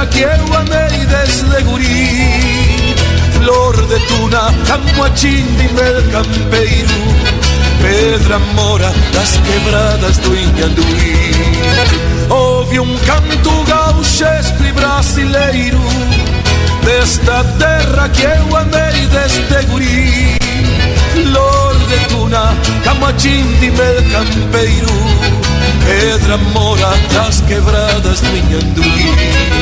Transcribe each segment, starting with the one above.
terra que eu amei desde guri. Flor de tuna, camuachim de mel campeiro, pedra mora das quebradas do Inhanduí. Houve um canto gauchesco e brasileiro desta terra que eu amei desde guri. Flor de tuna, camuachim de mel campeiro, pedra mora das quebradas do Inhanduí.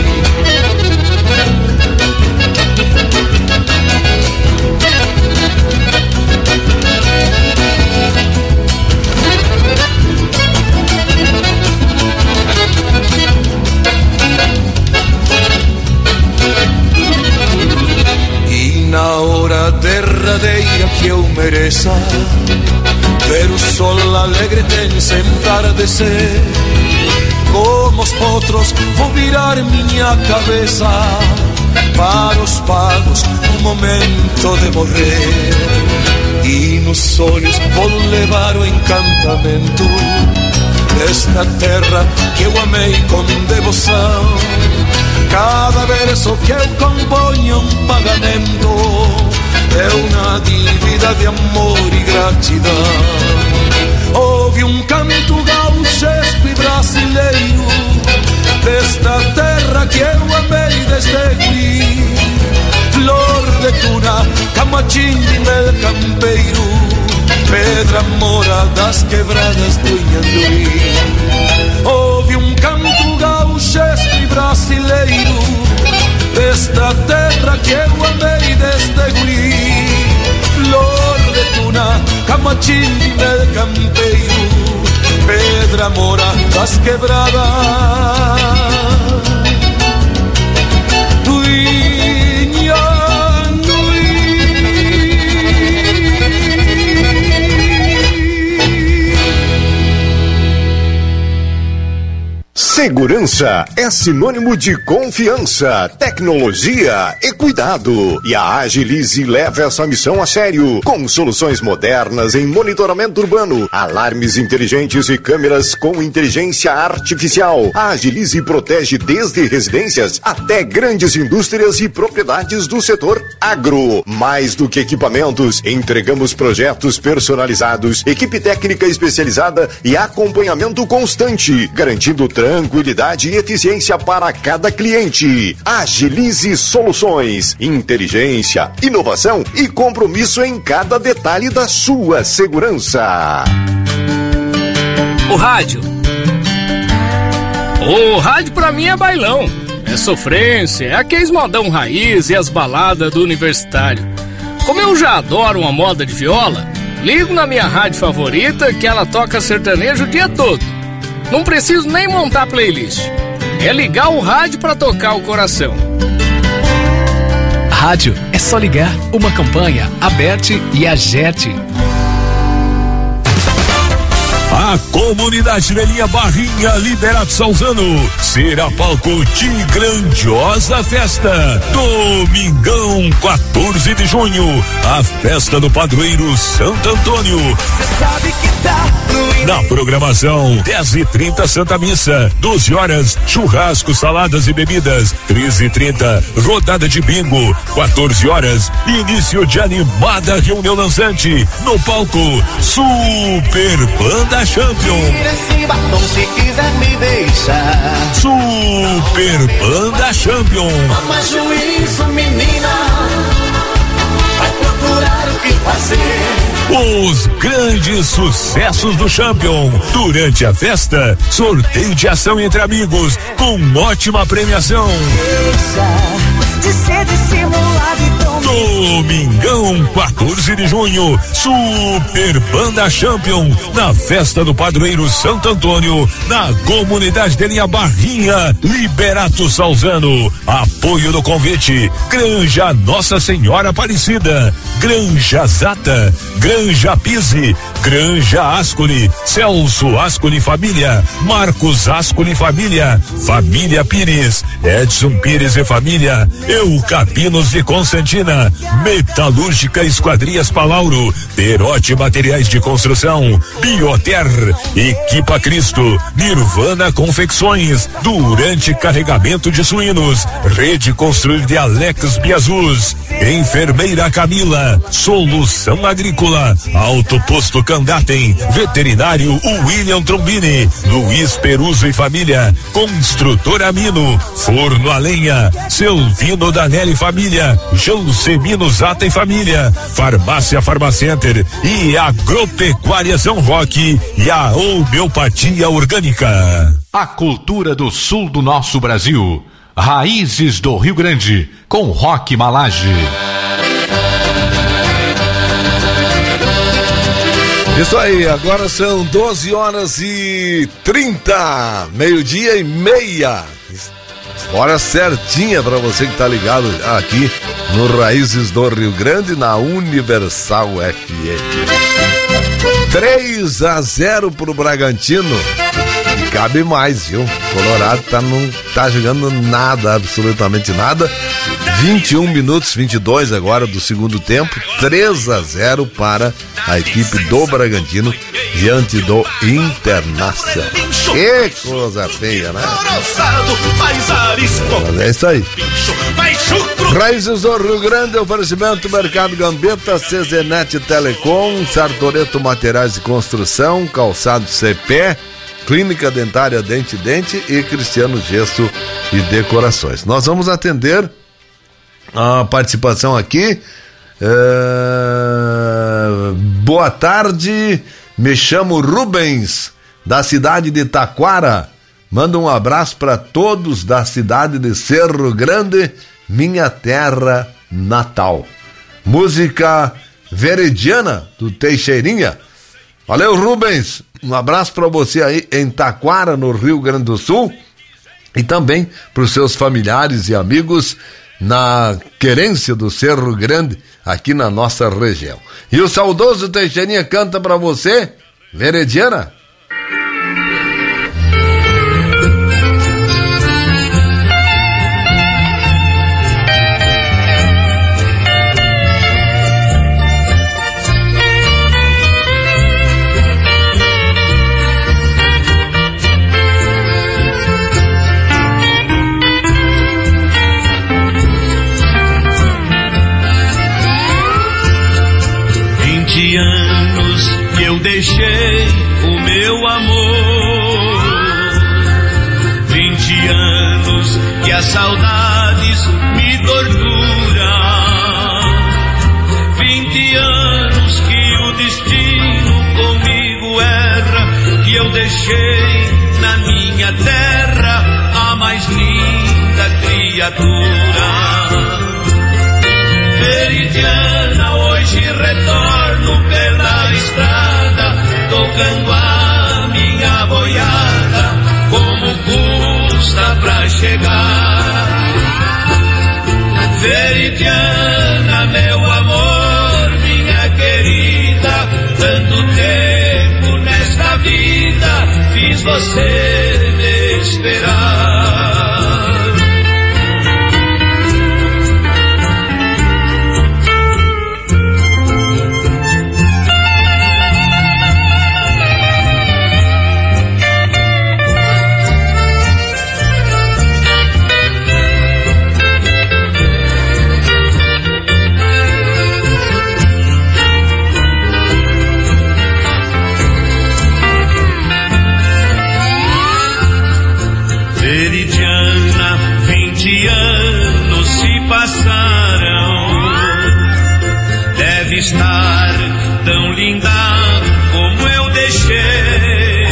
E na hora derradeira que eu mereça ver o sol alegre tem sempre tardecer, como os potros vou virar minha cabeça para os pagos no momento de morrer. E nos olhos vou levar o encantamento desta terra que eu amei com devoção. Cada verso que eu componho um pagamento, é uma dívida de amor e gratidão. Houve um canto gauchesco e brasileiro desta terra que eu amei desde guri. Flor de tuna, camuachim de mel campeiro, pedra mora das quebradas do Inhanduí. Houve um canto gauchesco e brasileiro desta terra que eu amei desde guri. Flor de tuna, camuachim de mel campeiro, pedra mora das quebradas. Segurança é sinônimo de confiança, tecnologia e cuidado. E a Agilize leva essa missão a sério, com soluções modernas em monitoramento urbano, alarmes inteligentes e câmeras com inteligência artificial. A Agilize protege desde residências até grandes indústrias e propriedades do setor agro. Mais do que equipamentos, entregamos projetos personalizados, equipe técnica especializada e acompanhamento constante, garantindo tranquilidade e eficiência para cada cliente. Agilize Soluções, inteligência, inovação e compromisso em cada detalhe da sua segurança. O rádio pra mim é bailão, é sofrência, é aqueles modão raiz e as baladas do universitário. Como eu já adoro uma moda de viola, ligo na minha rádio favorita que ela toca sertanejo o dia todo. Não preciso nem montar playlist. É ligar o rádio pra tocar o coração. Rádio é só ligar. Uma campanha, Aberte e Agerte. A comunidade de Linha Barrinha Liberato Salzano será palco de grandiosa festa. Domingão, 14 de junho, a festa do padroeiro Santo Antônio. Você sabe que tá na programação, 10h30 Santa Missa, 12 horas churrasco, saladas e bebidas, 13h30 rodada de bingo, 14 horas início de animada reunião dançante no palco Super Banda Champion. Esse batom se quiser me deixar. Super Banda Champion. Toma juízo, menina, vai procurar o que fazer. Os grandes sucessos do Champion. Durante a festa, sorteio de ação entre amigos com ótima premiação. De ser dissimulado e tão Domingão, 14 de junho, Super Banda Champion, na festa do padroeiro Santo Antônio, na comunidade de Linha Barrinha, Liberato Salzano. Apoio do convite, Granja Nossa Senhora Aparecida, Granja Zata, Granja Pise, Granja Ascoli, Celso Ascoli Família, Marcos Ascoli Família, Família Pires, Edson Pires e Família, Eucapinos de Constantina, Londrina, Metalúrgica Esquadrias Palauro, Perote Materiais de Construção, Bioter, Equipa Cristo, Nirvana Confecções, Durante Carregamento de Suínos, Rede Construir de Alex Biazus, Enfermeira Camila, Solução Agrícola, Alto Posto Candatem, Veterinário William Trombini, Luiz Peruso e Família, Construtora Mino, Forno a Lenha, Selvino Danelli Família, Jansemino Zata e Família, Farmácia Farmacenter e Agropecuária São Roque e a Homeopatia Orgânica. A cultura do sul do nosso Brasil. Raízes do Rio Grande, com Roque Malage. Isso aí, agora são 12h30, 12:30. Hora certinha para você que tá ligado aqui no Raízes do Rio Grande, na Universal FM. 3-0 pro Bragantino. E cabe mais, viu? Colorado não tá jogando nada, absolutamente nada. 21 minutos, 22 agora do segundo tempo. 3-0 para a equipe do Bragantino diante do Internacional. Que coisa feia, né? Mas é isso aí. Raízes do Rio Grande, oferecimento Mercado Gambetta, CZNet Telecom, Sartoreto Materiais de Construção, Calçado CP, Clínica Dentária Dente e Cristiano Gesso e Decorações. Nós vamos atender a participação aqui. Boa tarde, me chamo Rubens, da cidade de Taquara. Manda um abraço para todos da cidade de Cerro Grande, minha terra natal. Música Veridiana, do Teixeirinha. Valeu, Rubens. Um abraço para você aí em Taquara, no Rio Grande do Sul, e também para os seus familiares e amigos na querência do Cerro Grande, aqui na nossa região. E o saudoso Teixeirinha canta para você, Veridiana. Anos que eu deixei o meu amor, 20 anos que as saudades me torturam, 20 anos que o destino comigo erra, que eu deixei na minha terra a mais linda criatura. Veridiana, hoje retorno pela estrada, tocando a minha boiada, como custa pra chegar. Veridiana, meu amor, minha querida, tanto tempo nesta vida fiz você me esperar. Veridiana, 20 anos se passaram, deve estar tão linda como eu deixei.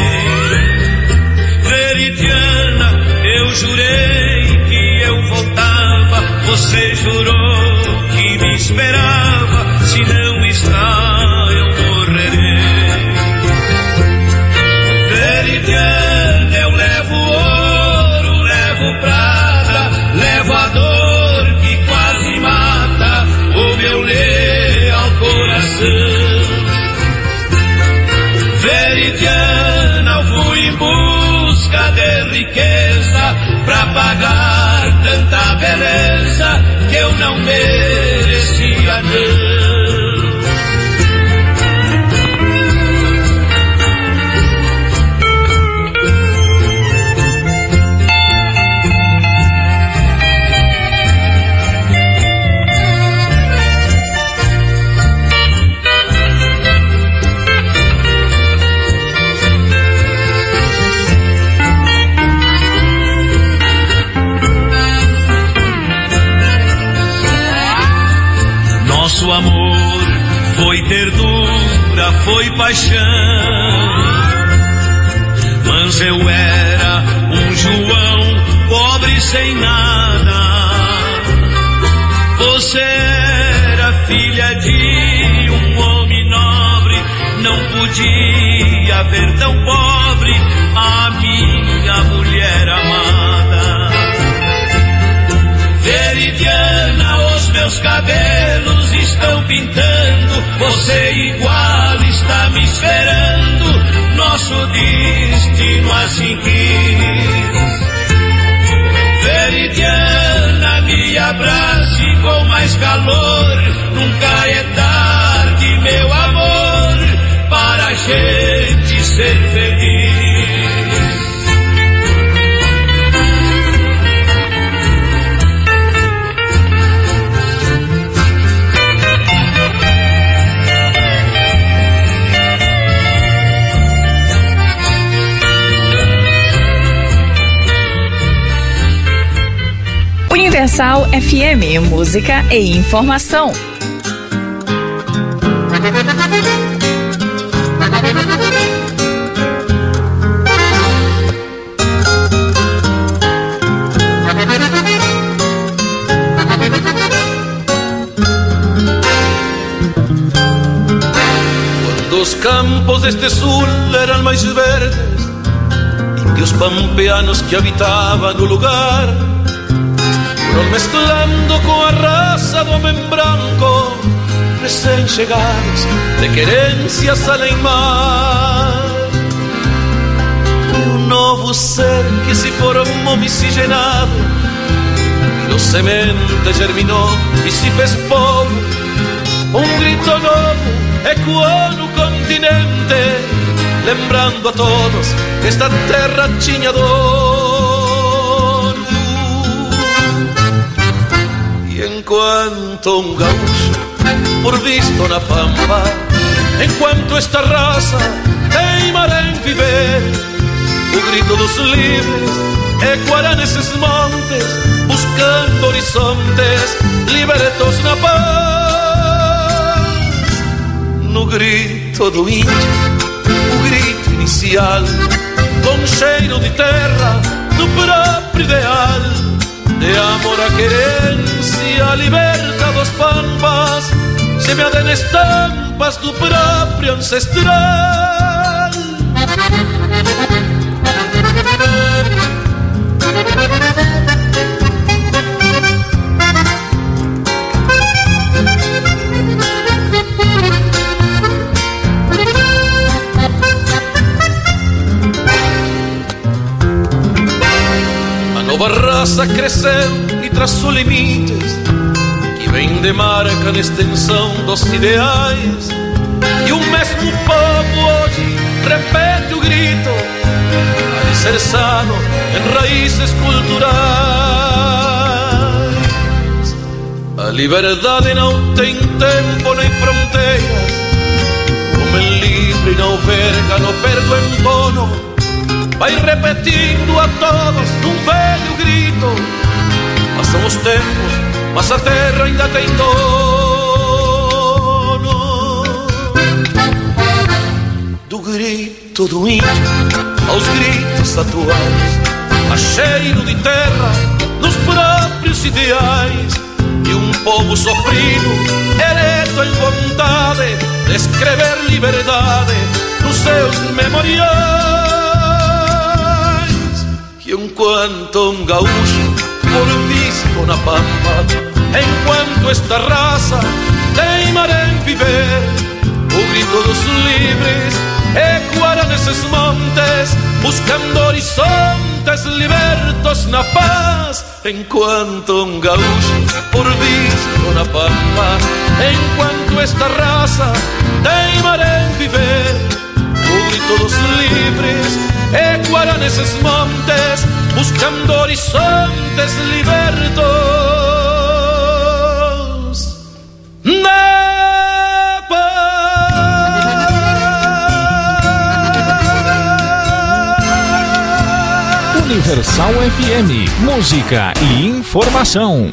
Veridiana, eu jurei que eu voltava, você jurou que me esperava, se não está eu morrerei. Veridiana, eu levo ouro, levo prata, levo a dor que quase mata o meu leal coração. Veridiana, eu fui em busca de riqueza pra pagar tanta beleza que eu não merecia, não. Nosso amor foi ternura, foi paixão, mas eu era um João pobre sem nada. Você era filha de um homem nobre, não podia ver tão pobre a minha mulher amada. Veridiana, os meus cabelos estão pintando, você igual está me esperando, nosso destino assim quis. Veridiana, me abrace com mais calor, nunca é tarde, meu amor, para a gente ser feliz. Universal FM, música e informação. Cuando os campos deste sul eran mais verdes, indios pampeanos que habitaban no lugar foram mesclando com a raça do homem branco, recém-chegados de querências além mar. E um novo ser que se formou miscigenado, e no semente germinou e se fez povo. Um grito novo ecoou no continente, lembrando a todos que esta terra tinha dor. Enquanto um gaúcho por visto na pampa, enquanto esta raça teimara em viver, o grito dos livres ecoará nesses montes, buscando horizontes libertos na paz. No grito do índio, o grito inicial, com cheiro de terra, do próprio ideal, de amor a querência, liberta dos pampas, semeada en estampas do próprio ancestral. A nova raça cresceu e traçou limites que vem de marca na extensão dos ideais. E o mesmo povo hoje repete o grito, alicerçado em raízes culturais. A liberdade não tem tempo nem fronteiras, como é livre não verga, não perde o entono. Vai repetindo a todos num velho grito. Passam os tempos, mas a terra ainda tem dono. Do grito do índio aos gritos atuais, a cheiro de terra nos próprios ideais. E um povo sofrido, ereto em vontade de escrever liberdade nos seus memoriais. Que enquanto um gaúcho por visto na pampa, enquanto esta raça teimara em viver, o grito dos livres ecoará nesses montes, buscando horizontes horizontes libertos na paz, enquanto um gaúcho por visto na pampa, enquanto esta raça teima em viver, o grito dos livres ecoará nesses montes, buscando horizontes libertos na paz. Universal FM, música e informação.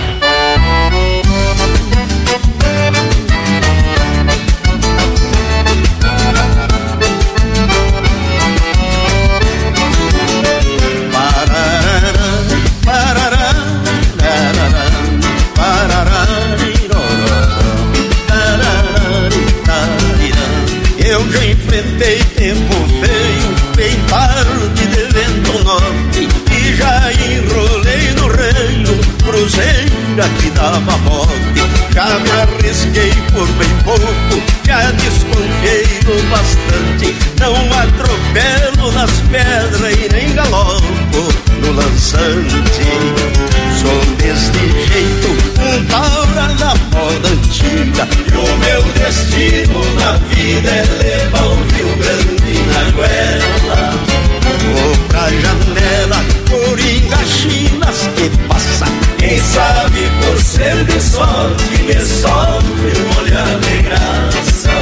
Eu já enfrentei tempo feio, bem tarde de vento norte, e já enrolei no reino, cruzeira que dava morte. Já me arrisquei por bem pouco, já desconfiei bastante. Não atropelo nas pedras e nem galopo no lançante. Sou deste jeito, um taura da moda antiga, e o meu destino na vida é levar o Rio Grande na goela. Vou pra janela, coringa, chinas que passa, quem sabe por ser de sorte me sofre um olhar de graça.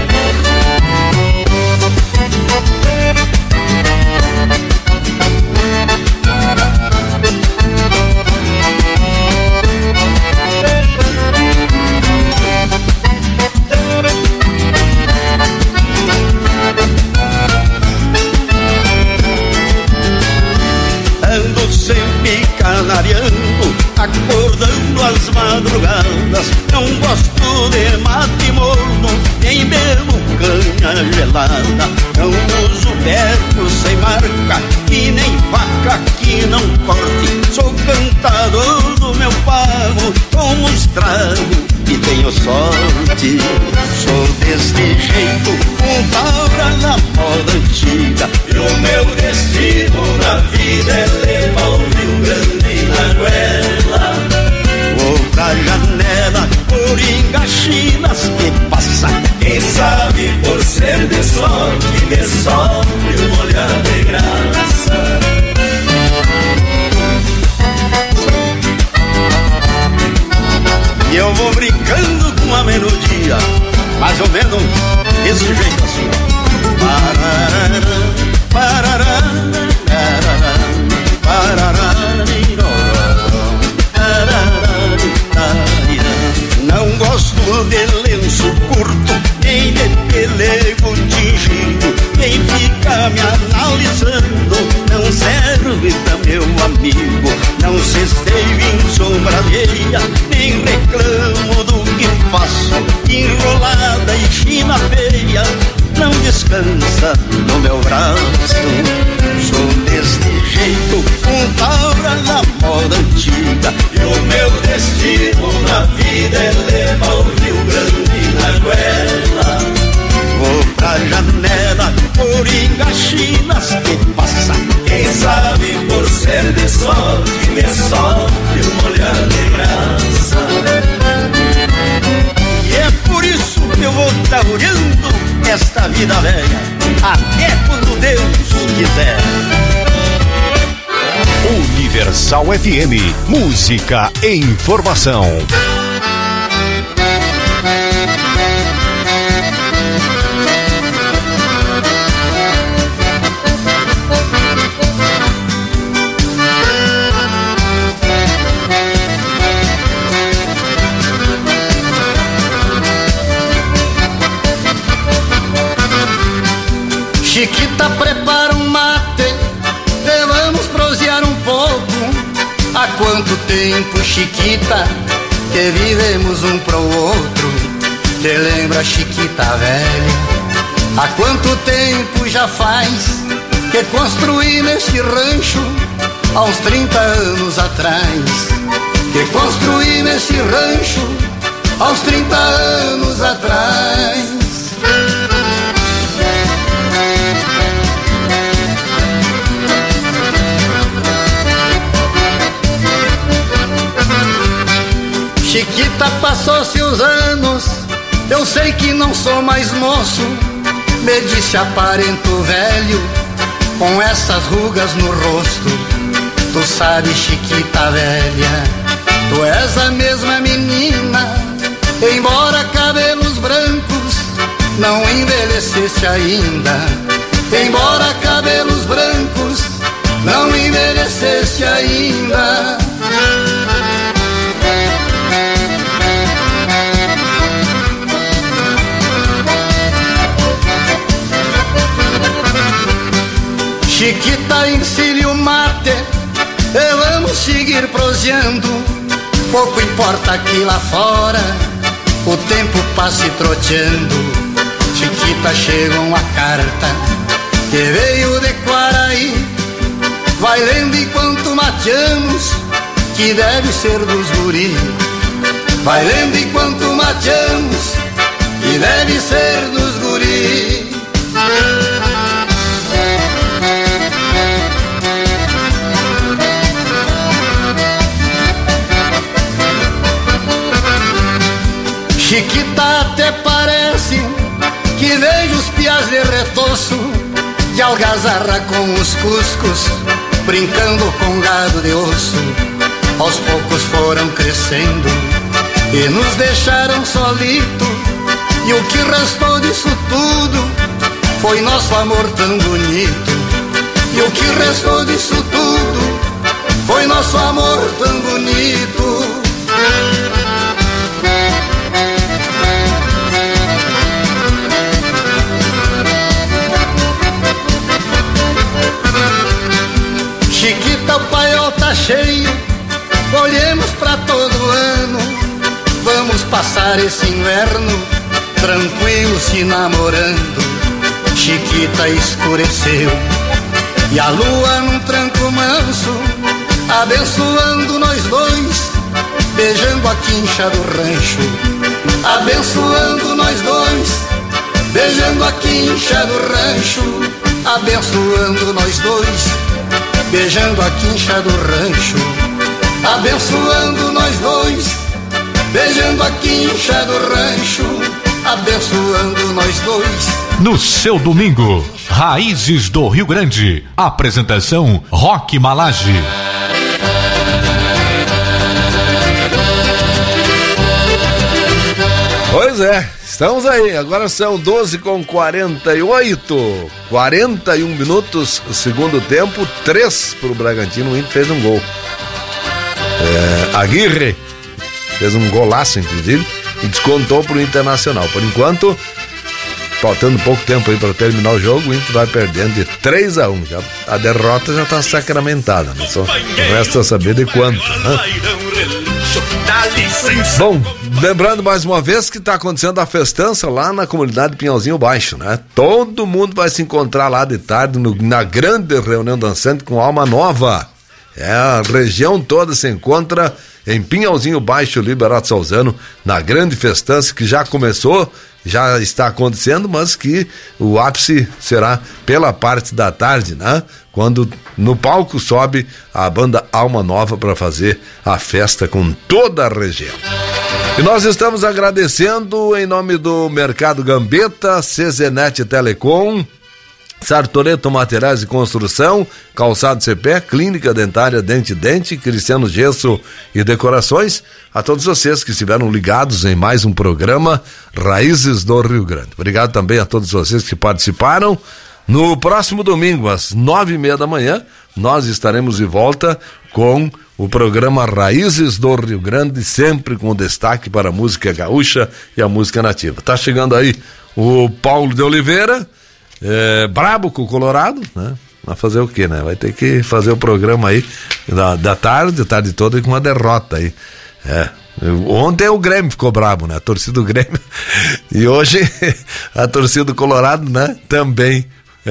Ando sempre canariando, acordando às madrugadas. Não gosto de mate morno, nem bebo canha gelada. Não uso berro sem marca e nem faca que não corte. Sou cantador do meu pago, como um estrago e tenho sorte. Sou deste jeito, um taura na moda antiga, e o meu destino na vida é levar o Rio Grande na goela. Vou pra janela, coringa, chinas que passa, quem sabe por ser de sorte me sofre um olhar de graça. E eu vou brincando com a melodia, mais ou menos desse jeito assim. Parará, parará, parará, parará, não gosto de lenço curto, nem de pelego tingido. Quem fica me analisando não serve pra meu amigo. Não se esteve em sombra alheia, nem reclamo do que faço. Enrolada e china feia não descansa no meu braço. Sou deste jeito, um taura na moda antiga, e o meu destino na vida é levar o Rio Grande na goela. Vou pra janela, coringa, chinas que passa, quem sabe por ser de sorte me sofre um olhar de graça. E é por isso que eu vou taurando esta vida velha, até quando Deus quiser. Universal FM, música e informação. Chiquita, prepara um mate, vamos prosear um pouco. Há quanto tempo, Chiquita, que vivemos um pro outro? Te lembra, Chiquita velha? Há quanto tempo já faz que construímos esse rancho? Há uns 30 anos atrás. Que construímos esse rancho há uns 30 anos atrás. Chiquita, passou-se os anos, eu sei que não sou mais moço. Me disse aparento velho, com essas rugas no rosto. Tu sabes, Chiquita velha, tu és a mesma menina. Embora cabelos brancos, não envelheceste ainda. Embora cabelos brancos, não envelheceste ainda. Chiquita, ensine o mate e vamos seguir proseando. Pouco importa que lá fora o tempo passe troteando. Chiquita, chega uma carta que veio de Quaraí. Vai lendo enquanto mateamos, que deve ser dos guri. Vai lendo enquanto mateamos, que deve ser dos guri. Chiquita, até parece que vejo os piás de retoço, de algazarra com os cuscos, brincando com gado de osso. Aos poucos foram crescendo e nos deixaram solito. E o que restou disso tudo foi nosso amor tão bonito. E o que restou disso tudo foi nosso amor tão bonito. Chiquita, o paiol tá cheio, olhemos pra todo ano. Vamos passar esse inverno tranquilo se namorando. Chiquita, escureceu e a lua num tranco manso, abençoando nós dois, beijando a quincha do rancho. Abençoando nós dois, beijando a quincha do rancho. Abençoando nós dois, beijando a quincha do rancho. Abençoando nós dois, beijando a quincha do rancho. Abençoando nós dois. No seu domingo, Raízes do Rio Grande. Apresentação Roque Malage. Pois é, estamos aí, agora são 12h48, 41 minutos, segundo tempo, 3 pro Bragantino, o Inter fez um gol. Aguirre fez um golaço, inclusive, e descontou pro Internacional. Por enquanto, faltando pouco tempo aí para terminar o jogo, o Inter vai perdendo de 3-1, já, a derrota já tá sacramentada, né? Só resta saber de quanto, né? Bom, lembrando mais uma vez que está acontecendo a festança lá na comunidade Pinhalzinho Baixo, né? Todo mundo vai se encontrar lá de tarde na grande reunião dançante com Alma Nova. A região toda se encontra em Pinhalzinho Baixo, Liberato Salzano, na grande festança que já começou, já está acontecendo, mas que o ápice será pela parte da tarde, né? Quando no palco sobe a banda Alma Nova para fazer a festa com toda a região. E nós estamos agradecendo em nome do Mercado Gambetta, CZNet Telecom, Sartoreto Materiais de Construção, Calçado Cepé, Clínica Dentária Dente Dente, Cristiano Gesso e Decorações, a todos vocês que estiveram ligados em mais um programa Raízes do Rio Grande. Obrigado também a todos vocês que participaram. No próximo domingo, às 9h30 da manhã, nós estaremos de volta com o programa Raízes do Rio Grande, sempre com destaque para a música gaúcha e a música nativa. Tá chegando aí o Paulo de Oliveira, brabo com o Colorado, né? Vai fazer o quê, né? Vai ter que fazer o programa aí da tarde, a tarde toda, e com uma derrota aí. Ontem o Grêmio ficou brabo, né? A torcida do Grêmio. E hoje a torcida do Colorado, né? Também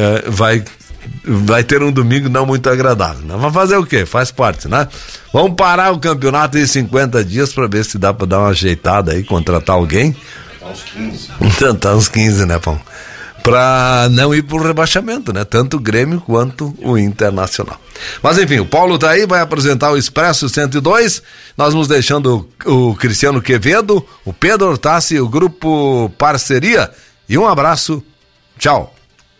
vai ter um domingo não muito agradável, né? Mas fazer o quê? Faz parte, né? Vamos parar o campeonato em 50 dias pra ver se dá pra dar uma ajeitada aí, contratar alguém. Uns 15. Tentar uns 15, né, Pão? para não ir pro rebaixamento, né? Tanto o Grêmio quanto o Internacional. Mas enfim, o Paulo tá aí, vai apresentar o Expresso 102. Nós vamos deixando o Cristiano Quevedo, o Pedro Ortassi e o Grupo Parceria. E um abraço. Tchau.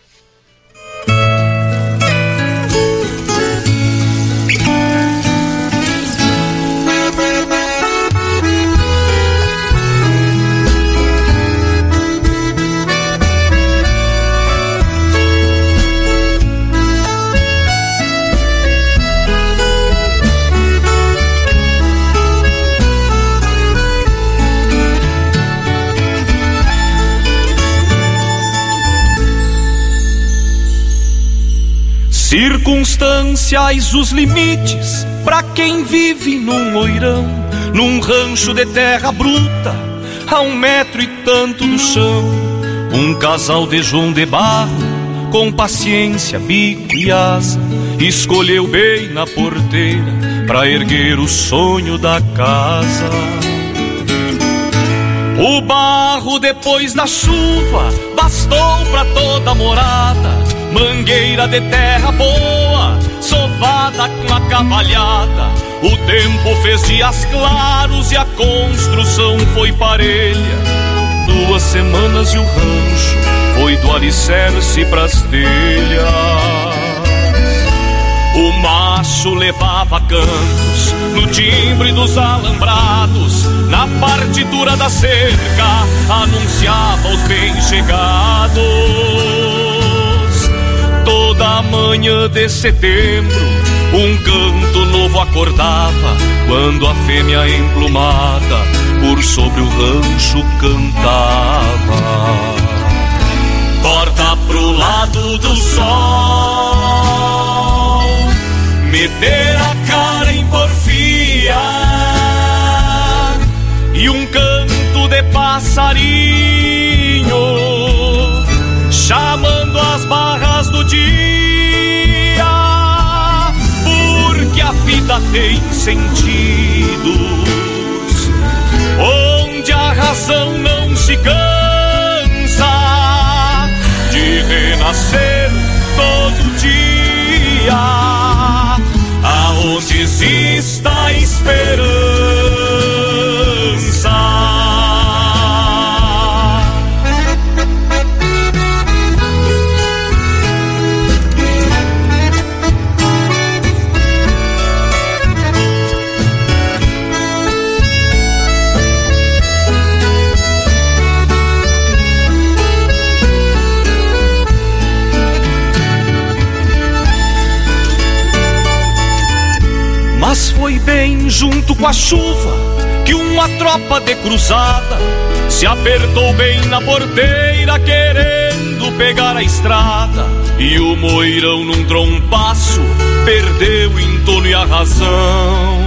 Circunstanciais os limites pra quem vive num moirão, num rancho de terra bruta, a 1 metro e tanto do chão. Um casal de João de Barro, com paciência, bico e asa, escolheu bem na porteira pra erguer o sonho da casa. O barro depois da chuva bastou pra toda a morada, mangueira de terra boa, sovada com a cavalhada. O tempo fez dias claros e a construção foi parelha. 2 semanas e o rancho foi do alicerce pras telhas. O macho levava cantos no timbre dos alambrados, na partitura da cerca anunciava os bem-chegados. Toda manhã de setembro um canto novo acordava, quando a fêmea emplumada por sobre o rancho cantava. Corta pro lado do sol, meter a cara em porfia, e um canto de passarinho chamando as barras do dia, porque a vida tem sentidos onde a razão não se cansa de renascer todo dia, aonde exista a esperança. Mas foi bem junto com a chuva que uma tropa de cruzada se apertou bem na porteira, querendo pegar a estrada. E o moirão num trompaço perdeu o entono e a razão,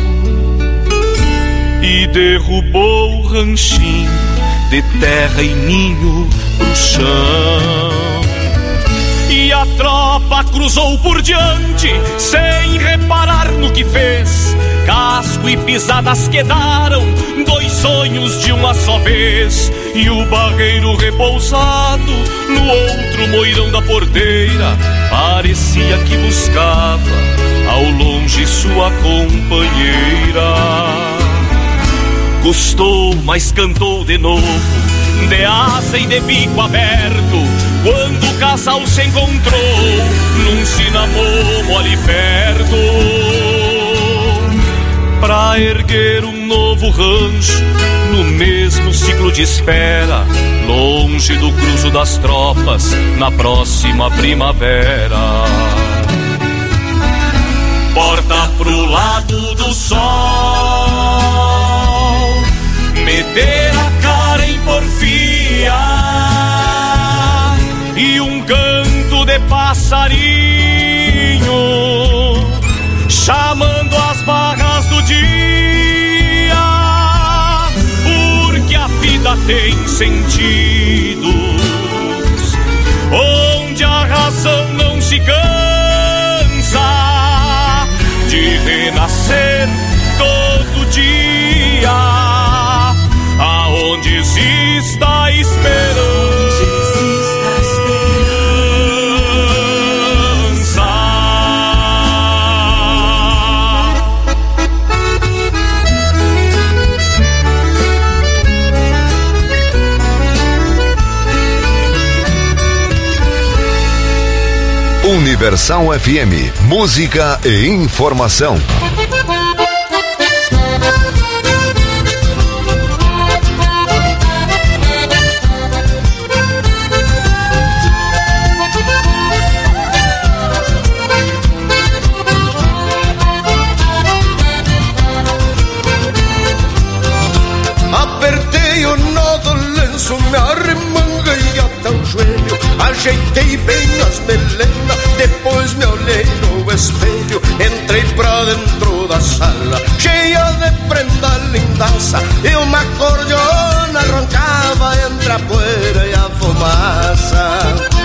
e derrubou o ranchinho de terra e ninho pro chão. E a tropa cruzou por diante, sem reparar no que fez. Casco e pisadas quedaram, 2 sonhos de uma só vez. E o barreiro repousado no outro moirão da porteira parecia que buscava ao longe sua companheira. Custou, mas cantou de novo, de asa e de bico aberto, quando o casal se encontrou num cinamomo ali perto, pra erguer um novo rancho no mesmo ciclo de espera, longe do cruzo das tropas na próxima primavera. Porta pro lado do sol, meter a cara em porfia, e um canto de passarinho chamando as barras do dia, porque a vida tem sentidos onde a razão não se cansa de renascer todo dia, aonde exista a esperança. Universal FM, música e informação. Apertei o nó do lenço, me arremanguei até o joelho, ajeitei bem as melenas, depois me olhei no espelho, entrei pra dentro da sala, cheia de prenda lindaça, e uma acordeona roncava entre a poeira e a fumaça.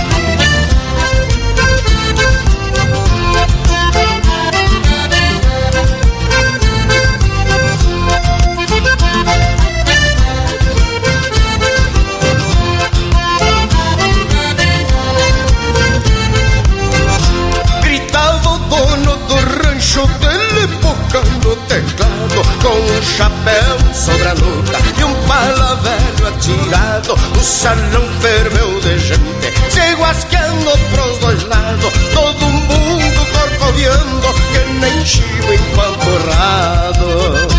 No teclado, com um chapéu sobre a nuca e um pala velho atirado, o salão ferveu de gente, se guasqueando pros dois lados, todo mundo corcoviando, que nem chivo empamporrado.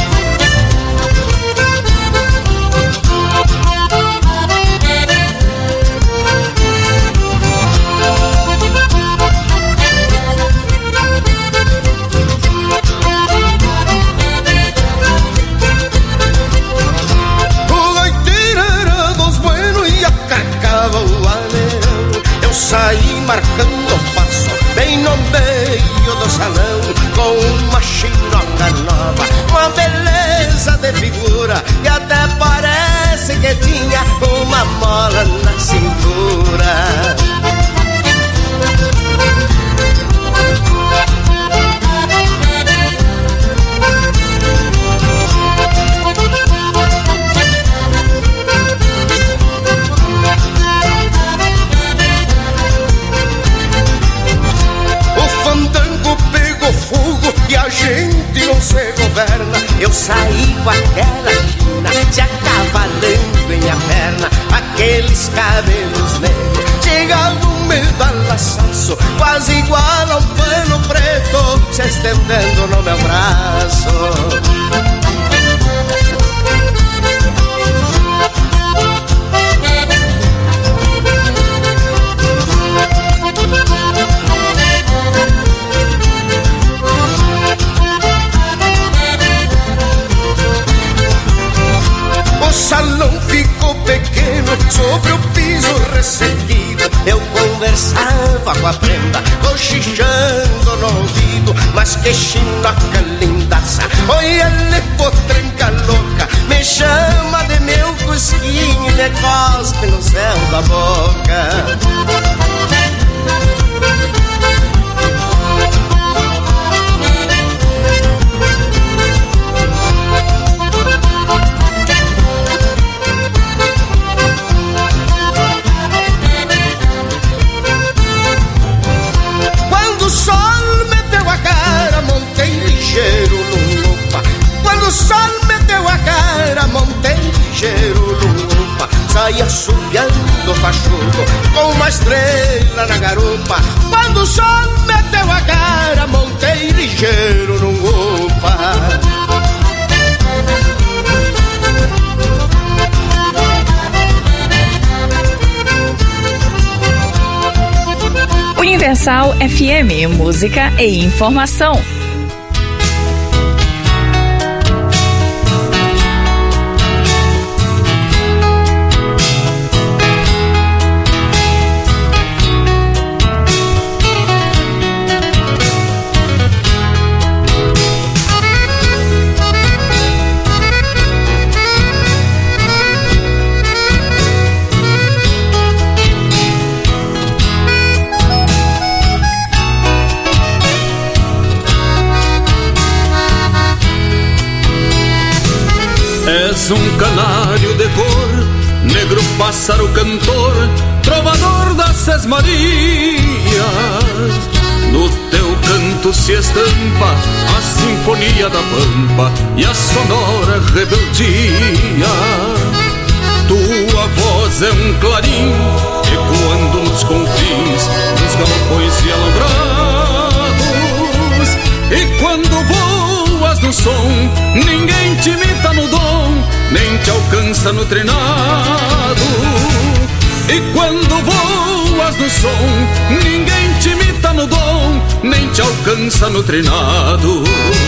Saí marcando passo bem no meio do salão, com uma chinoca nova, uma beleza de figura, que até parece que tinha uma mola na cintura. E a gente não se governa. Eu saí com aquela china, te acavalando em a perna, aqueles cabelos negros, chegando me dá laçaço, quase igual a um pano preto, se estendendo no meu braço. O salão ficou pequeno, sobre o piso ressequido, eu conversava com a prenda, cochichando no ouvido, mas que chinoca lindaça, oi, ele potranca louca, me chama de meu cusquinho e me cospe no céu da boca. Quando o sol meteu a cara, montei ligeiro no upa, saí assobiando fachudo, com uma estrela na garupa. Quando o sol meteu a cara, montei ligeiro no upa. Universal FM, música e informação. És um canário de cor, negro pássaro cantor, trovador das sesmarias. No teu canto se estampa a sinfonia da pampa e a sonora rebeldia. Tua voz é um clarim ecoando nos confins dos galopes alcança no treinado. E quando voas no som, ninguém te imita no dom, nem te alcança no treinado.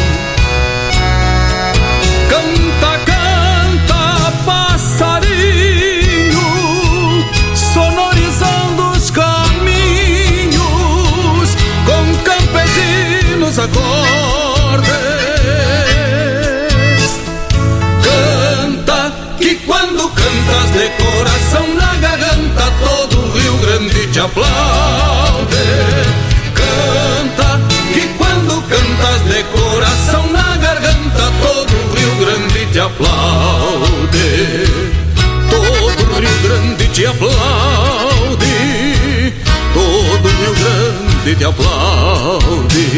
Canta, canta, passarinho, sonorizando os caminhos, com campesinos acordes. Canta, que quando cantas de coração na garganta, todo o Rio Grande te aplaude. Canta, que quando cantas de coração na garganta, todo o Rio Grande te aplaude. Todo o Rio Grande te aplaude. Todo o Rio Grande te aplaude.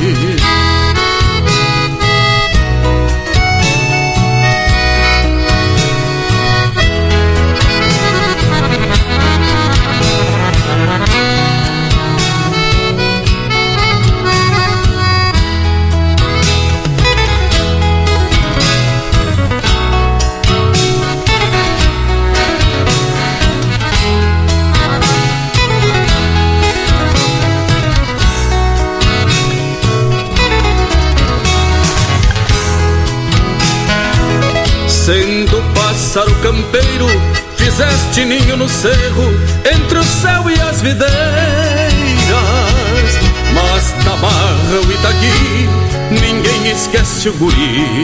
Sendo pássaro campeiro, fizeste ninho no cerro, entre o céu e as videiras. Mas da Barra o Itaqui, ninguém esquece o guri,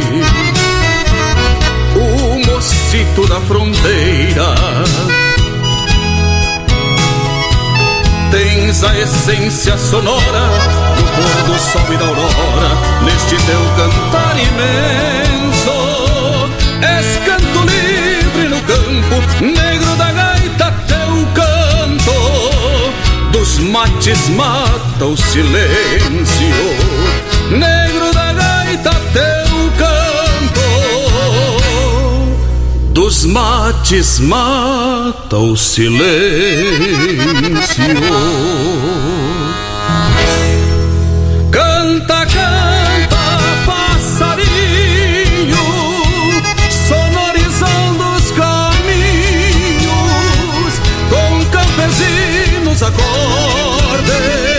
o mocito da fronteira. Tens a essência sonora do pôr do sol e da aurora, neste teu cantar imenso. És canto livre no campo, negro da gaita teu canto, dos mates mata o silêncio. Negro da gaita teu canto, dos mates mata o silêncio. Canta, canta, passarinho, sonorizando os caminhos, com campesinos acordes.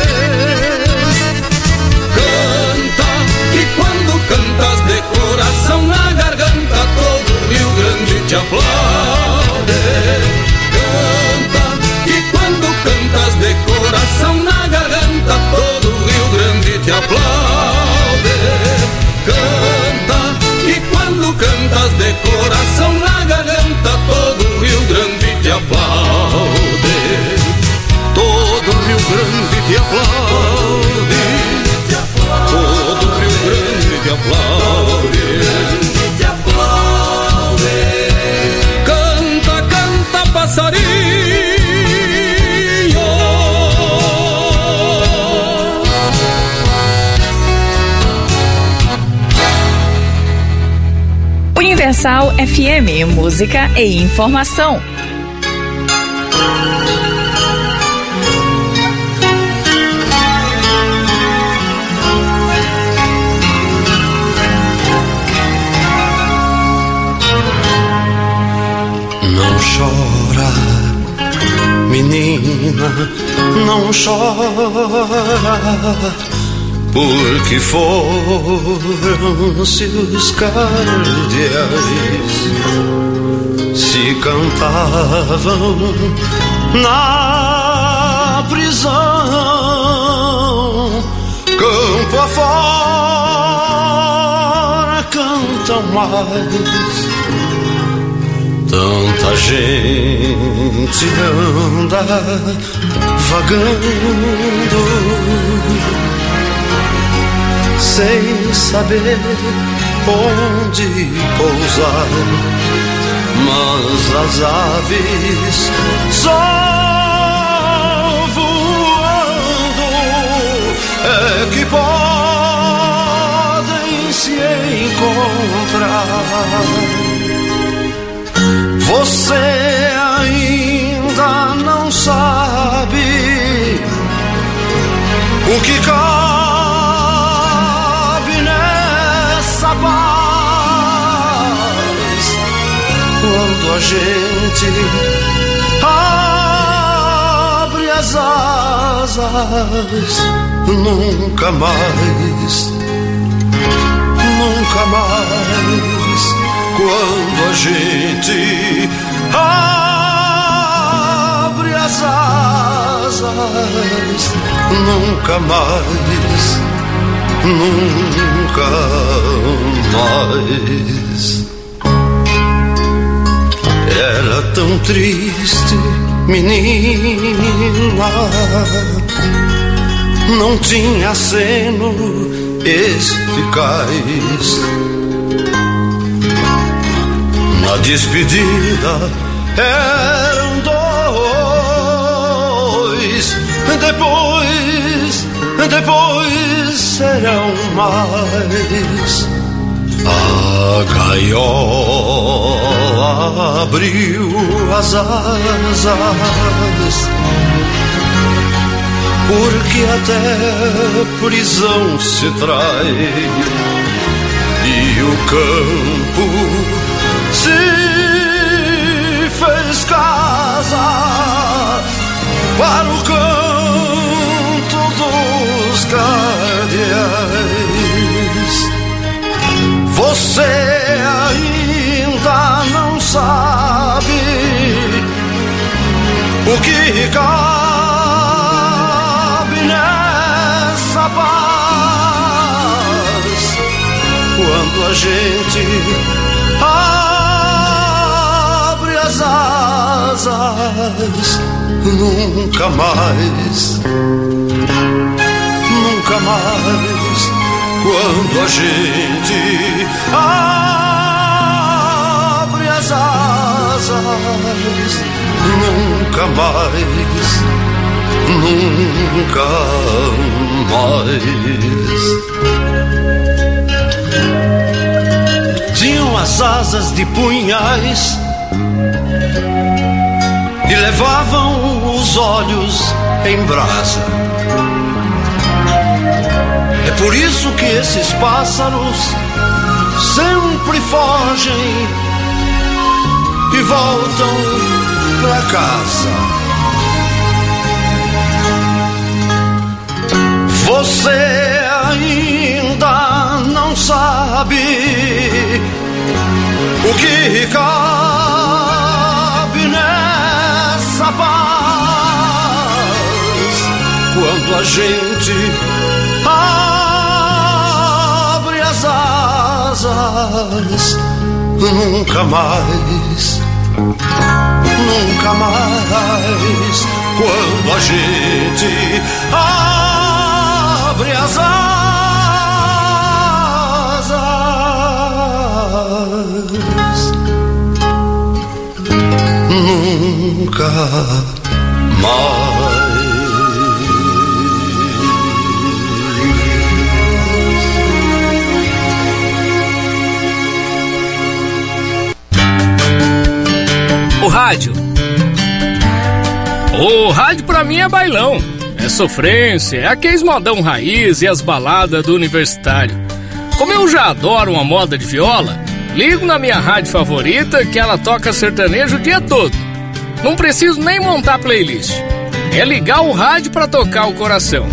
Canta, que quando cantas de coração na garganta, todo o Rio Grande te aplaude. Canta, que quando cantas de coração na garganta, todo o Rio Grande te aplaude. Canta, que quando cantas de coração na garganta, todo o Rio Grande te aplaude. Todo o Rio Grande te aplaude. Todo o Rio Grande te aplaude. Canta, canta, passarinho. Universal FM, música e informação. Não chora, menina, não chora, porque foram-se os cardeais, se cantavam na prisão, campo afora cantam mais. Tanta gente anda vagando, sem saber onde pousar, mas as aves só voando é que podem se encontrar. Você ainda não sabe o que cabe nessa paz. a gente abre as asas, nunca mais, nunca mais. Quando a gente abre as asas, nunca mais, nunca mais. Era tão triste, menina, não tinha aceno eficaz. Na despedida eram dois, depois serão mais. A gaiola abriu as asas, porque até prisão se trai, e o campo se fez casa para o canto dos cardeais. Você ainda não sabe o que cabe nessa paz, quando a gente abre as asas, nunca mais, nunca mais. Quando a gente abre as asas, nunca mais, nunca mais. Tinham as asas de punhais e levavam os olhos em brasa. É por isso que esses pássaros sempre fogem e voltam pra casa. Você ainda não sabe o que cabe nessa paz, quando a gente abre as asas, nunca mais, nunca mais. Quando a gente abre as asas, nunca mais. O rádio. O rádio pra mim é bailão, é sofrência, é aqueles modão raiz e as baladas do universitário. Como eu já adoro uma moda de viola, ligo na minha rádio favorita que ela toca sertanejo o dia todo. Não preciso nem montar playlist. É ligar o rádio pra tocar o coração.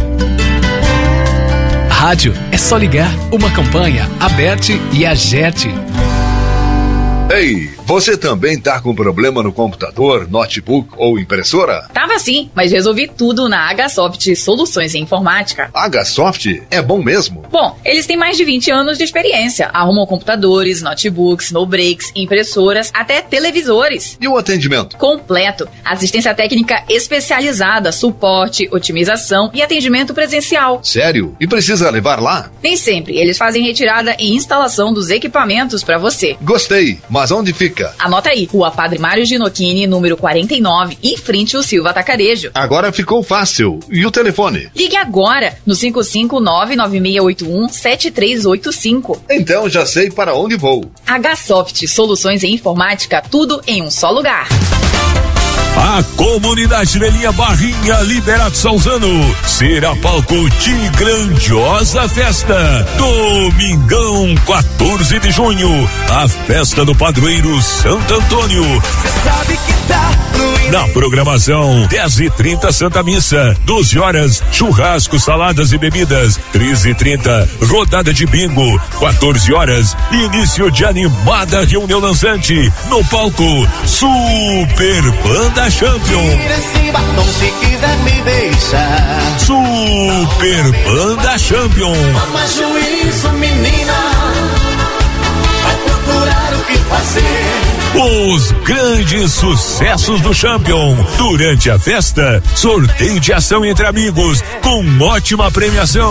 Rádio é só ligar. Uma campanha, Aberte e Agerte. Ei, você também tá com problema no computador, notebook ou impressora? Tava sim, mas resolvi tudo na HSoft Soluções em Informática. HSoft é bom mesmo? Bom, eles têm mais de 20 anos de experiência. Arrumam computadores, notebooks, no-breaks, impressoras, até televisores. E o atendimento? Completo. Assistência técnica especializada, suporte, otimização e atendimento presencial. Sério? E precisa levar lá? Nem sempre. Eles fazem retirada e instalação dos equipamentos para você. Gostei. Mas onde fica? Anota aí, Rua Padre Mário Ginocchini, número 49, em frente ao Silva Atacarejo. Agora ficou fácil. E o telefone? Ligue agora no 559-9681-7385. Então já sei para onde vou. HSoft Soluções em Informática, tudo em um só lugar. A comunidade Velhinha Barrinha Liberato Salzano será palco de grandiosa festa. Domingão, 14 de junho, a festa do padroeiro Santo Antônio. Na programação, 10h30 Santa Missa, 12 horas, churrasco, saladas e bebidas, 13h30 rodada de bingo, 14 horas, início de animada reunião dançante, no palco Super Banda Champion. Super Banda Champion. Mas juízo, menina, vai procurar o que fazer. Os grandes sucessos do Champion. Durante a festa, sorteio de ação entre amigos, com ótima premiação.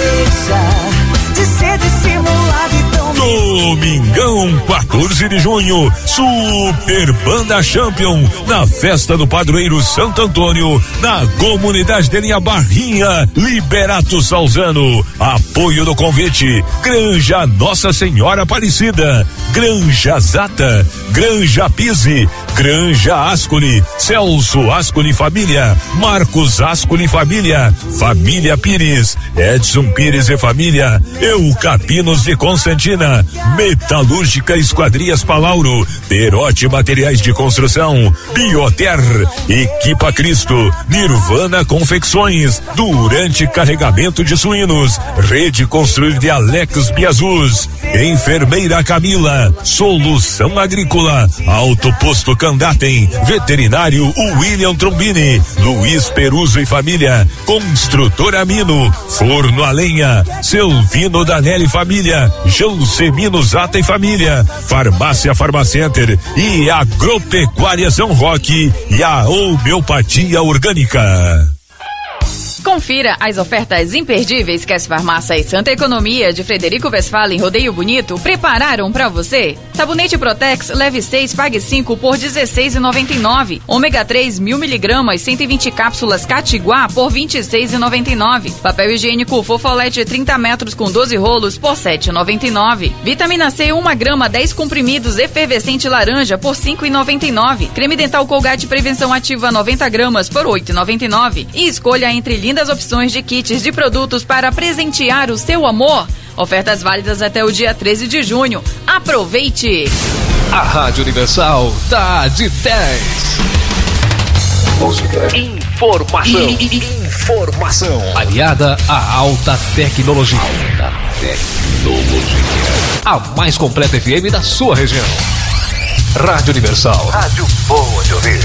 De ser dissimulado e tão Domingão, 14 de junho, Super Banda Champion, na festa do padroeiro Santo Antônio, na comunidade de Linha Barrinha, Liberato Salzano. Apoio do convite: Granja Nossa Senhora Aparecida, Granja Zata, Granja Pise, Granja Ascoli, Celso Ascoli Família, Marcos Ascoli Família, Família Pires, Edson Pires e Família, Eucapinos de Constantina, Metalúrgica Esquadrias Palauro, Perote Materiais de Construção, Bioter, Equipa Cristo, Nirvana Confecções, Durante Carregamento de Suínos, Rede Construir de Alex Biazus, Enfermeira Camila, Solução Agrícola, Alto Posto Candatem, Veterinário William Trombini, Luiz Peruso e Família, Construtora Mino, Forno a Lenha, Selvino Danelli Família, Jansemino Zata e Família, Farmácia Farmacenter e Agropecuária São Roque e a Homeopatia Orgânica. Confira as ofertas imperdíveis que as farmácias Santa Economia de Frederico Westphalen Rodeio Bonito prepararam para você. Sabonete Protex, leve 6, pague 5 por R$16,99. Ômega 3, 1000mg, 120 cápsulas Catiguá por R$26,99. Papel higiênico Fofolete 30 metros com 12 rolos por R$7,99. Vitamina C, 1 grama, 10 comprimidos efervescente laranja por R$5,99. Creme dental Colgate Prevenção Ativa 90 gramas por R$8,99. E escolha entre lindas opções de kits de produtos para presentear o seu amor. Ofertas válidas até o dia 13 de junho. Aproveite! A Rádio Universal tá de 10. Informação. Informação. Aliada à alta tecnologia. A mais completa FM da sua região. Rádio Universal. Rádio boa de ouvir.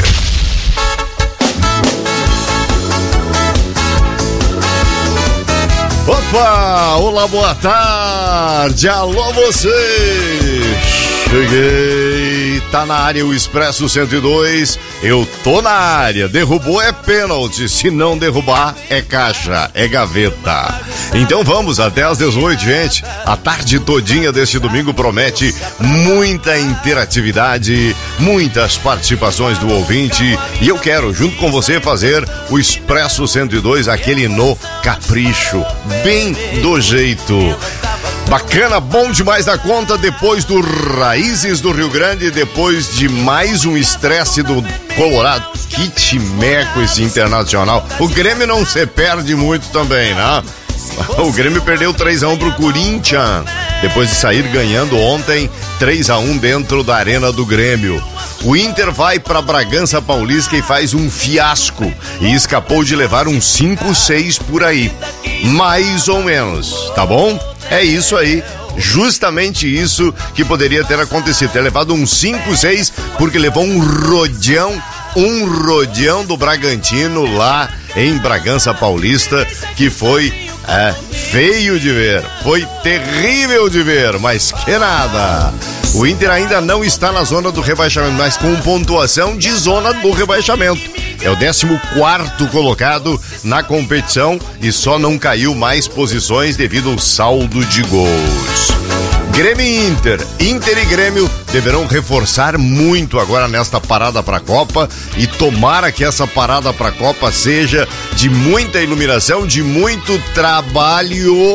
Opa! Olá, boa tarde! Alô, você! Cheguei! Tá na área o Expresso 102. Eu tô na área. Derrubou é pênalti. Se não derrubar, é caixa, é gaveta. Então vamos até às 18, gente. A tarde todinha deste domingo promete muita interatividade, muitas participações do ouvinte. E eu quero, junto com você, fazer o Expresso 102, aquele no capricho, bem do jeito. Bacana, bom demais da conta, depois do Raízes do Rio Grande, depois de mais um estresse do Colorado. Que timeco esse Internacional. O Grêmio não se perde muito também, né? O Grêmio perdeu 3-1 pro Corinthians, depois de sair ganhando ontem 3-1 dentro da Arena do Grêmio. O Inter vai pra Bragança Paulista e faz um fiasco e escapou de levar um 5-6 por aí. Mais ou menos, tá bom? É isso aí, justamente isso que poderia ter acontecido. Ter levado um 5-6 porque levou um rodeão do Bragantino lá em Bragança Paulista, que foi feio de ver, foi terrível de ver, mas que nada. O Inter ainda não está na zona do rebaixamento, mas com pontuação de zona do rebaixamento. É o 14º colocado na competição e só não caiu mais posições devido ao saldo de gols. Grêmio e Inter e Grêmio deverão reforçar muito agora nesta parada para a Copa, e tomara que essa parada para a Copa seja de muita iluminação, de muito trabalho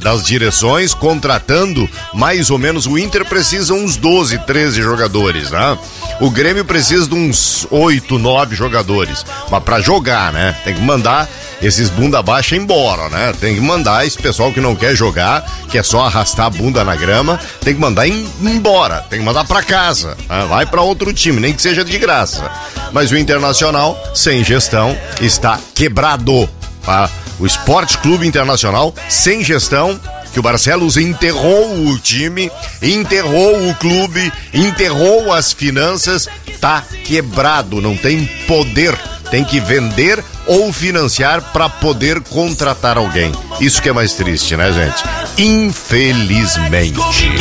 das direções, contratando mais ou menos. O Inter precisa uns 12, 13 jogadores, né? O Grêmio precisa de uns 8, 9 jogadores. Mas pra jogar, né? Tem que mandar esses bunda baixa embora, né? Tem que mandar esse pessoal que não quer jogar, que é só arrastar a bunda na grama, tem que mandar embora, tem que mandar pra casa, né? Vai pra outro time, nem que seja de graça. Mas o Internacional, sem gestão, está quebrado, tá? O Esporte Clube Internacional, sem gestão, que o Barcelos enterrou o time, enterrou o clube, enterrou as finanças, tá quebrado, não tem poder, tem que vender ou financiar para poder contratar alguém. Isso que é mais triste, né, gente? Infelizmente.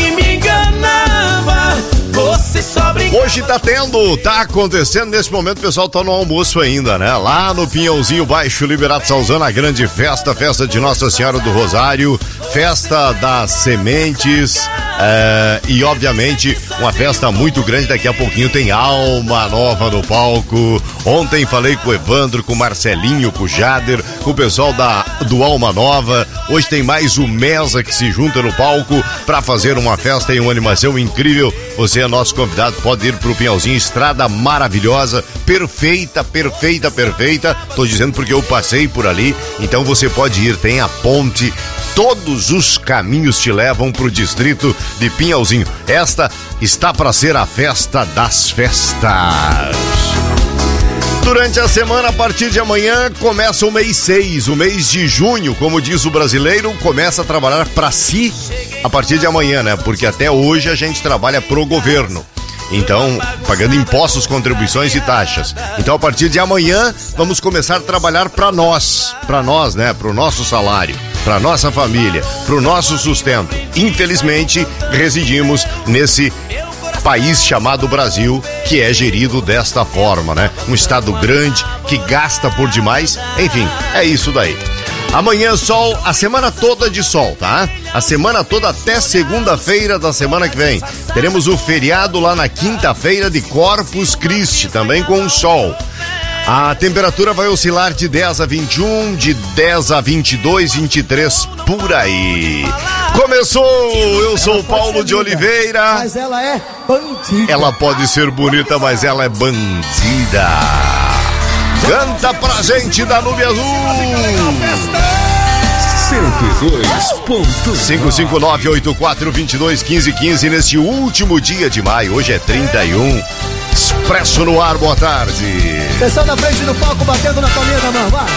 Hoje tá acontecendo nesse momento, o pessoal tá no almoço ainda, né? Lá no Pinhãozinho Baixo, Liberato Salzano, a grande festa de Nossa Senhora do Rosário, festa das sementes, e obviamente uma festa muito grande. Daqui a pouquinho tem Alma Nova no palco. Ontem falei com o Evandro, com o Marcelinho, com o Jader, com o pessoal do Alma Nova. Hoje tem mais o Mesa que se junta no palco para fazer uma festa e uma animação incrível. Você é nosso convidado, pode ir pro Pinhalzinho, estrada maravilhosa, perfeita. Tô dizendo porque eu passei por ali, então você pode ir, tem a ponte, todos os caminhos te levam pro distrito de Pinhalzinho. Esta está para ser a festa das festas. Durante a semana, a partir de amanhã, começa o mês 6, o mês de junho, como diz o brasileiro, começa a trabalhar para si a partir de amanhã, né? Porque até hoje a gente trabalha pro governo. Então, pagando impostos, contribuições e taxas. Então, a partir de amanhã, vamos começar a trabalhar para nós, né? Pro nosso salário, pra nossa família, pro nosso sustento. Infelizmente, residimos nesse país chamado Brasil, que é gerido desta forma, né? Um estado grande, que gasta por demais, enfim, é isso daí. Amanhã sol, a semana toda de sol, tá? A semana toda até segunda-feira da semana que vem. Teremos o feriado lá na quinta-feira de Corpus Christi, também com sol. A temperatura vai oscilar de 10 a 21, de 10 a 22, 23, por aí. Começou! Eu sou o Paulo de Oliveira. Mas ela é bandida. Ela pode ser bonita, mas ela é bandida. Canta pra gente da Nube Azul. 559-8422-1515 nesse último dia de maio. Hoje é 31. Expresso no ar, boa tarde. Pessoal na frente do palco batendo na palminha da mão, vai.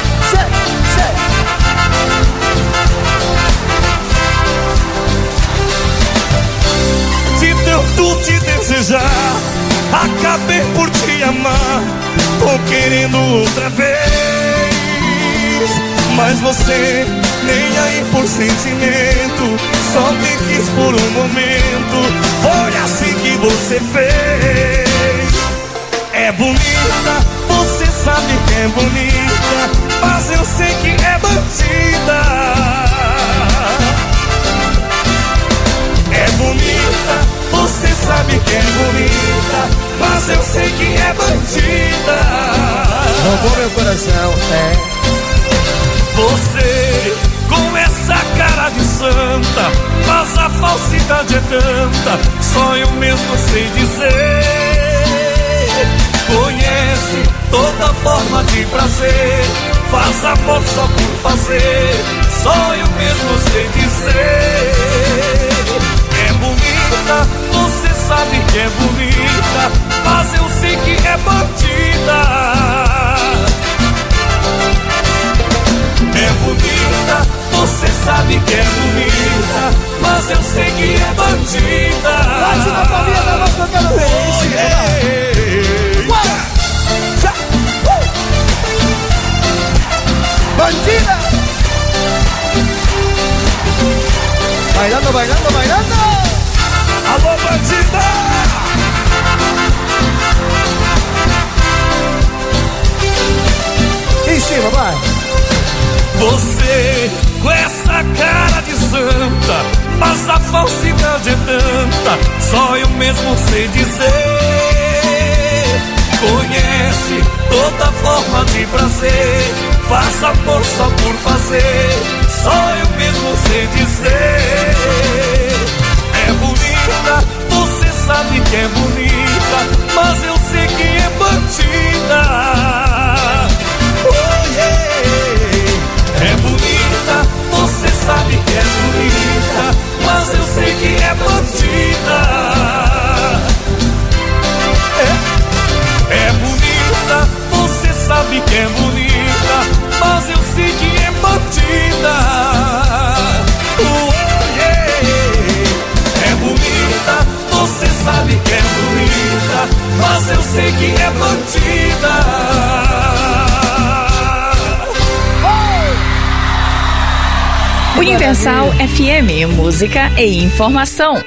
De tanto te desejar, acabei por te amar. Tô querendo outra vez, mas você nem aí por sentimento, só me quis por um momento. Foi assim que você fez. É bonita, você sabe que é bonita, mas eu sei que é bandida. É bonita, você sabe que é bonita, mas eu sei que é bandida. Roubou meu coração, Você com essa cara de santa, mas a falsidade é tanta, só eu mesmo sei dizer. Conhece toda forma de prazer, faz amor só por fazer, só eu mesmo sei dizer. É bonita, você sabe que é bonita, mas eu sei que é bandida. É bonita, você sabe que é bonita, mas eu sei que é bandida. Bate na palminha da mão que eu quero ver. Bandida! Bailando, bailando, bailando! Alô, bandida! Em cima, vai! Você com essa cara de santa, mas a falsidade é tanta, só eu mesmo sei dizer. Conhece toda forma de prazer, faz amor só por fazer, só eu mesmo sei dizer. minha partida. Universal FM, música e informação.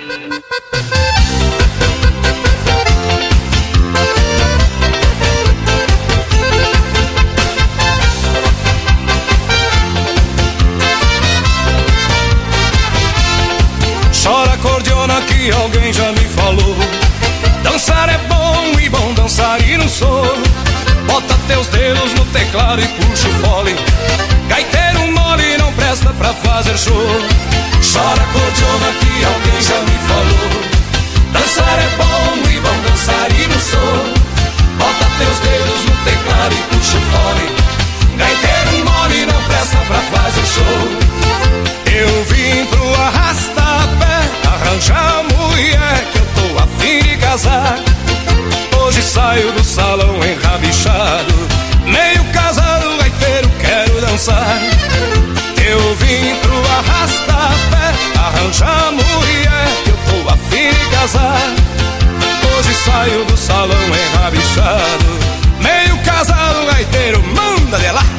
Chora acordeona que alguém já me falou. Dançar é bom e bom dançarino sou. Bota teus dedos no teclado e puxa o fole. Gaiteiro mole não presta pra fazer show. Chora acordeona que alguém já me falou. Dançar é bom e bom dançarino sou. Bota teus dedos no teclado e puxa o fole. Gaiteiro mole não presta pra fazer show. Eu vim pro arrasta-pé arranjar mulher que eu tô a fim de casar. Hoje saio do salão enrabixado, meio casado, gaiteiro, quero dançar. Eu vim pro arrasta-pé arranjar mulher que eu tô a fim de casar. Hoje saio do salão enrabixado, meio casado, gaiteiro, manda de lá.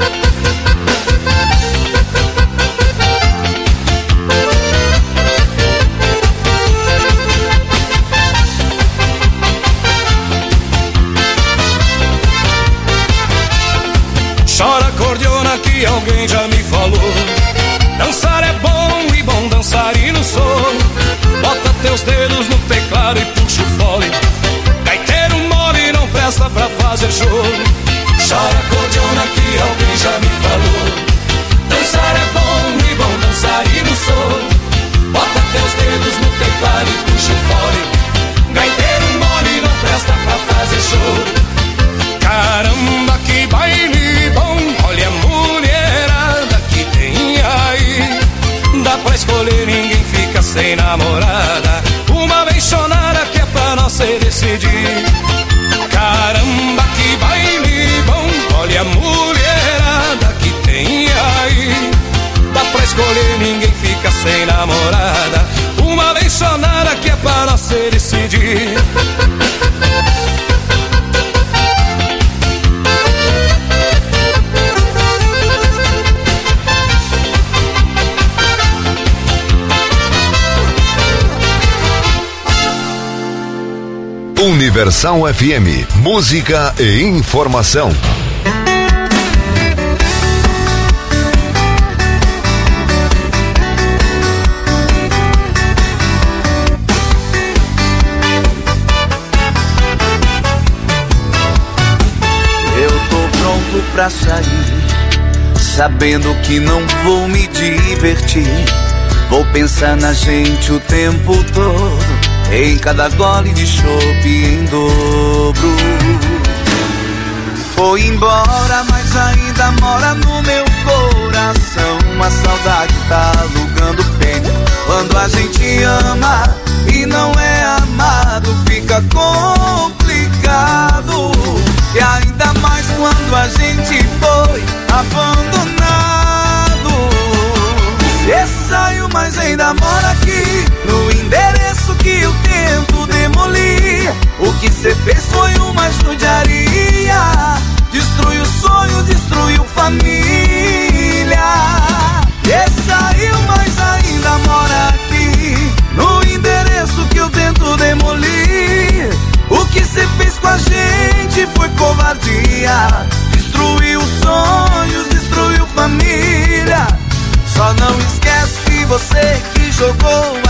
Chora acordeona que alguém já me falou. Dançar é bom e bom dançarino sou. Bota teus dedos no teclado e puxa o fole. Gaiteiro mole não presta pra fazer show. Chora acordeona que alguém já me falou. Dançar é bom e bom dançarino sou. Bota teus dedos no teclado e puxa o fole. Gaiteiro mole não presta pra fazer show. Caramba, que baile bom, olha a mulherada que tem aí. Dá pra escolher, ninguém fica sem namorada. Uma benchonada que é pra nós se decidir. Caramba, que baile bom, olha a mulherada que tem aí. Dá pra escolher, ninguém fica sem namorada. Uma benchonada que é pra nós se decidir. Universal FM, música e informação. Eu tô pronto pra sair, sabendo que não vou me divertir. Vou pensar na gente o tempo todo, em cada gole de chopp em dobro. Foi embora, mas ainda mora no meu coração. Uma saudade tá alugando pena. Quando a gente ama e não é amado, fica complicado. E ainda mais quando a gente foi abandonado. Você saiu, mas ainda mora aqui, no endereço que eu tento demolir. O que cê fez foi uma judiaria. Destruiu sonho, destruiu família. Você saiu, mas ainda mora aqui, no endereço que eu tento demolir. O que cê fez com a gente foi covardia. Destruiu sonhos, destruiu família. Só não esquece que você que jogou